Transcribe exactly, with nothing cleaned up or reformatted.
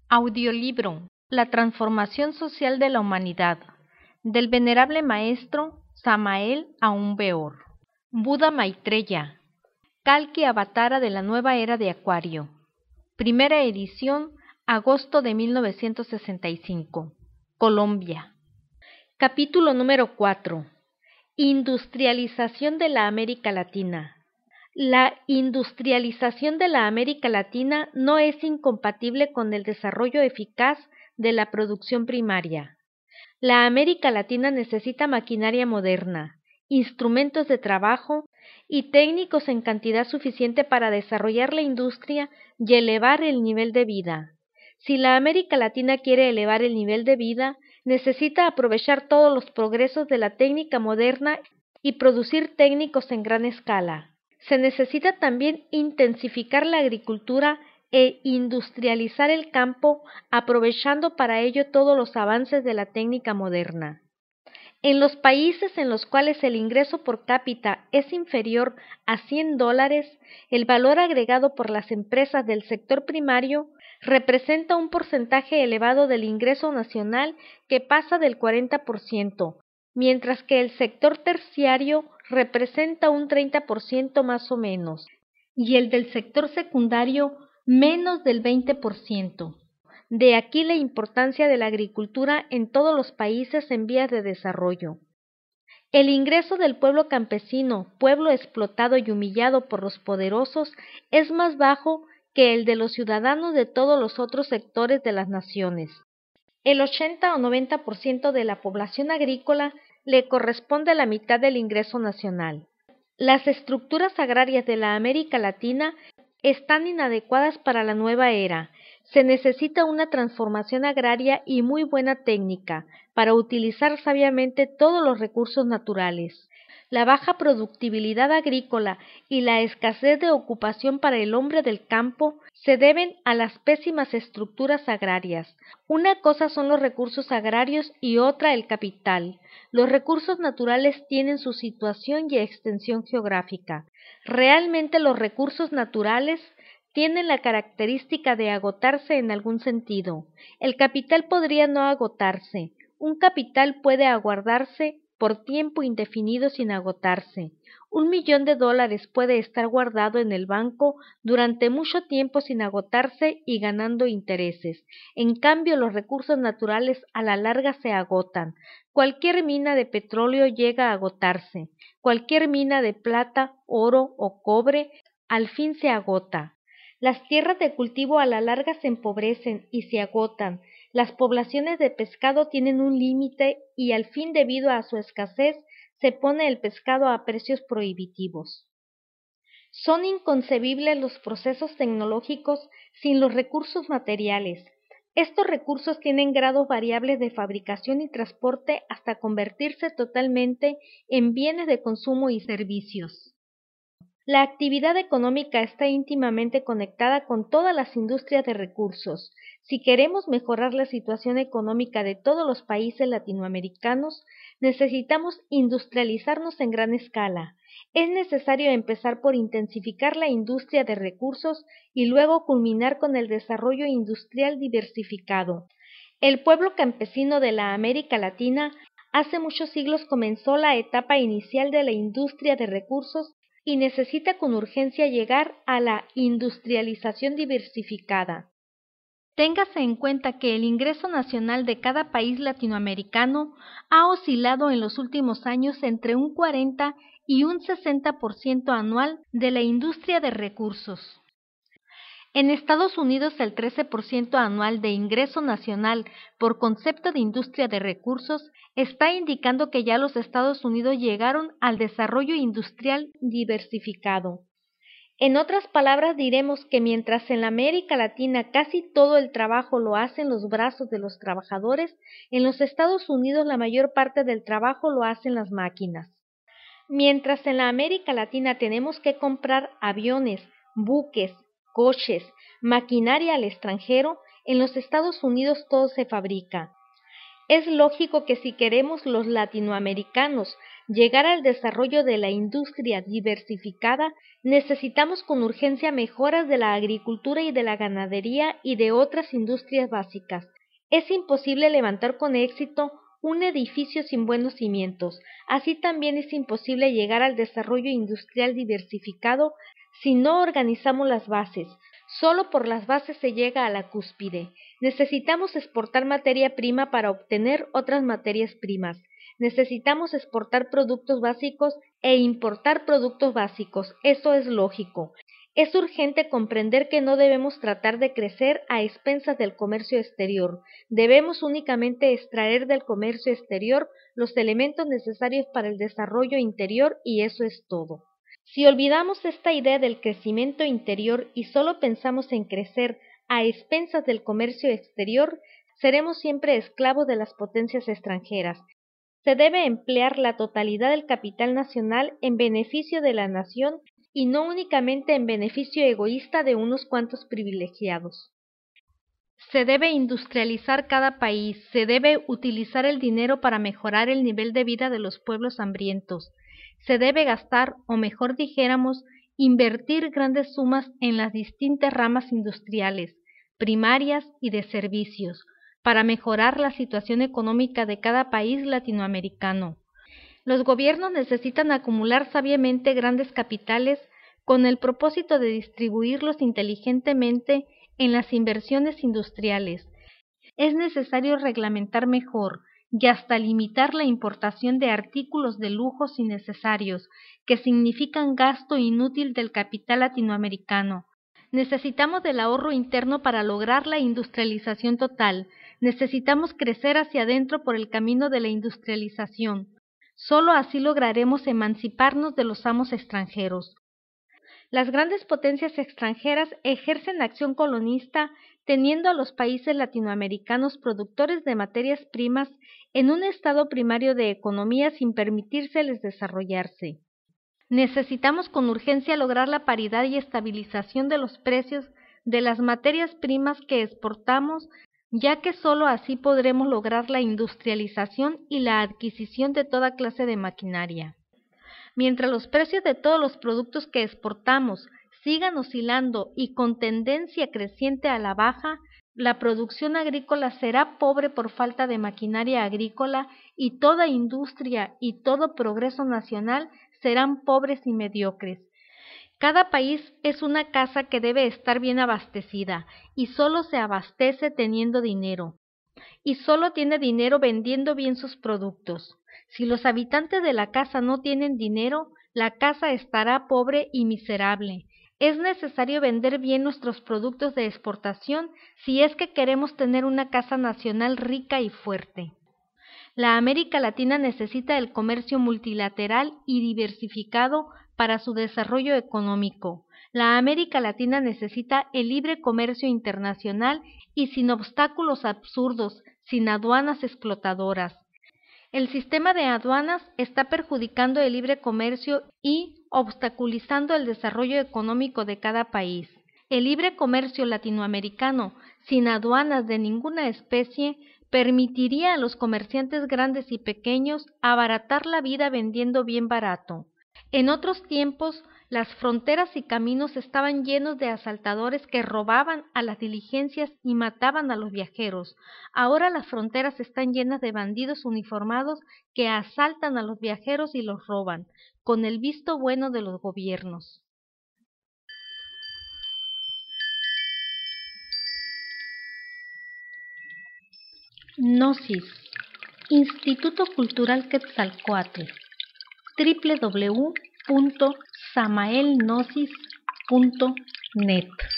Audiolibro: La transformación social de la humanidad, del venerable maestro Samael Aun Weor. Buda Maitreya, Kalki Avatara de la nueva era de Acuario. Primera edición, agosto de mil novecientos sesenta y cinco. Colombia. Capítulo número cuatro. Industrialización de la América Latina. La industrialización de la América Latina no es incompatible con el desarrollo eficaz de la producción primaria. La América Latina necesita maquinaria moderna, instrumentos de trabajo y técnicos en cantidad suficiente para desarrollar la industria y elevar el nivel de vida. Si la América Latina quiere elevar el nivel de vida, necesita aprovechar todos los progresos de la técnica moderna y producir técnicos en gran escala. Se necesita también intensificar la agricultura e industrializar el campo, aprovechando para ello todos los avances de la técnica moderna. En los países en los cuales el ingreso por cápita es inferior a cien dólares, el valor agregado por las empresas del sector primario representa un porcentaje elevado del ingreso nacional que pasa del cuarenta por ciento, mientras que el sector terciario representa un treinta por ciento más o menos, y el del sector secundario menos del veinte por ciento. De aquí la importancia de la agricultura en todos los países en vías de desarrollo. El ingreso del pueblo campesino, pueblo explotado y humillado por los poderosos, es más bajo que el de los ciudadanos de todos los otros sectores de las naciones. El ochenta o noventa por ciento de la población agrícola le corresponde la mitad del ingreso nacional. Las estructuras agrarias de la América Latina están inadecuadas para la nueva era. Se necesita una transformación agraria y muy buena técnica para utilizar sabiamente todos los recursos naturales. La baja productividad agrícola y la escasez de ocupación para el hombre del campo se deben a las pésimas estructuras agrarias. Una cosa son los recursos agrarios y otra el capital. Los recursos naturales tienen su situación y extensión geográfica. Realmente los recursos naturales tienen la característica de agotarse en algún sentido. El capital podría no agotarse. Un capital puede aguardarse por tiempo indefinido sin agotarse. Un millón de dólares puede estar guardado en el banco durante mucho tiempo sin agotarse y ganando intereses. En cambio, los recursos naturales a la larga se agotan. Cualquier mina de petróleo llega a agotarse. Cualquier mina de plata, oro o cobre al fin se agota. Las tierras de cultivo a la larga se empobrecen y se agotan. Las poblaciones de pescado tienen un límite y al fin, debido a su escasez, se pone el pescado a precios prohibitivos. Son inconcebibles los procesos tecnológicos sin los recursos materiales. Estos recursos tienen grados variables de fabricación y transporte hasta convertirse totalmente en bienes de consumo y servicios. La actividad económica está íntimamente conectada con todas las industrias de recursos. Si queremos mejorar la situación económica de todos los países latinoamericanos, necesitamos industrializarnos en gran escala. Es necesario empezar por intensificar la industria de recursos y luego culminar con el desarrollo industrial diversificado. El pueblo campesino de la América Latina hace muchos siglos comenzó la etapa inicial de la industria de recursos y necesita con urgencia llegar a la industrialización diversificada. Téngase en cuenta que el ingreso nacional de cada país latinoamericano ha oscilado en los últimos años entre un cuarenta y un sesenta por ciento anual de la industria de recursos. En Estados Unidos, el trece por ciento anual de ingreso nacional por concepto de industria de recursos está indicando que ya los Estados Unidos llegaron al desarrollo industrial diversificado. En otras palabras, diremos que mientras en la América Latina casi todo el trabajo lo hacen los brazos de los trabajadores, en los Estados Unidos la mayor parte del trabajo lo hacen las máquinas. Mientras en la América Latina tenemos que comprar aviones, buques, coches, maquinaria al extranjero, en los Estados Unidos todo se fabrica. Es lógico que si queremos los latinoamericanos llegar al desarrollo de la industria diversificada, necesitamos con urgencia mejoras de la agricultura y de la ganadería y de otras industrias básicas. Es imposible levantar con éxito un edificio sin buenos cimientos. Así también es imposible llegar al desarrollo industrial diversificado si no organizamos las bases. Solo por las bases se llega a la cúspide. Necesitamos exportar materia prima para obtener otras materias primas. Necesitamos exportar productos básicos e importar productos básicos. Eso es lógico. Es urgente comprender que no debemos tratar de crecer a expensas del comercio exterior. Debemos únicamente extraer del comercio exterior los elementos necesarios para el desarrollo interior y eso es todo. Si olvidamos esta idea del crecimiento interior y solo pensamos en crecer a expensas del comercio exterior, seremos siempre esclavos de las potencias extranjeras. Se debe emplear la totalidad del capital nacional en beneficio de la nación y no únicamente en beneficio egoísta de unos cuantos privilegiados. Se debe industrializar cada país, se debe utilizar el dinero para mejorar el nivel de vida de los pueblos hambrientos, se debe gastar, o mejor dijéramos, invertir grandes sumas en las distintas ramas industriales, primarias y de servicios, para mejorar la situación económica de cada país latinoamericano. Los gobiernos necesitan acumular sabiamente grandes capitales con el propósito de distribuirlos inteligentemente en las inversiones industriales. Es necesario reglamentar mejor y hasta limitar la importación de artículos de lujos innecesarios que significan gasto inútil del capital latinoamericano. Necesitamos del ahorro interno para lograr la industrialización total. Necesitamos crecer hacia adentro por el camino de la industrialización. Solo así lograremos emanciparnos de los amos extranjeros. Las grandes potencias extranjeras ejercen acción colonista teniendo a los países latinoamericanos productores de materias primas en un estado primario de economía sin permitírseles desarrollarse. Necesitamos con urgencia lograr la paridad y estabilización de los precios de las materias primas que exportamos, ya que sólo así podremos lograr la industrialización y la adquisición de toda clase de maquinaria. Mientras los precios de todos los productos que exportamos sigan oscilando y con tendencia creciente a la baja, la producción agrícola será pobre por falta de maquinaria agrícola y toda industria y todo progreso nacional serán pobres y mediocres. Cada país es una casa que debe estar bien abastecida y solo se abastece teniendo dinero. Y solo tiene dinero vendiendo bien sus productos. Si los habitantes de la casa no tienen dinero, la casa estará pobre y miserable. Es necesario vender bien nuestros productos de exportación si es que queremos tener una casa nacional rica y fuerte. La América Latina necesita el comercio multilateral y diversificado para su desarrollo económico. La América Latina necesita el libre comercio internacional y sin obstáculos absurdos, sin aduanas explotadoras. El sistema de aduanas está perjudicando el libre comercio y obstaculizando el desarrollo económico de cada país. El libre comercio latinoamericano, sin aduanas de ninguna especie, permitiría a los comerciantes grandes y pequeños abaratar la vida vendiendo bien barato. En otros tiempos, las fronteras y caminos estaban llenos de asaltadores que robaban a las diligencias y mataban a los viajeros. Ahora las fronteras están llenas de bandidos uniformados que asaltan a los viajeros y los roban, con el visto bueno de los gobiernos. Gnosis, Instituto Cultural Quetzalcóatl, doble u doble u doble u punto samael gnosis punto net.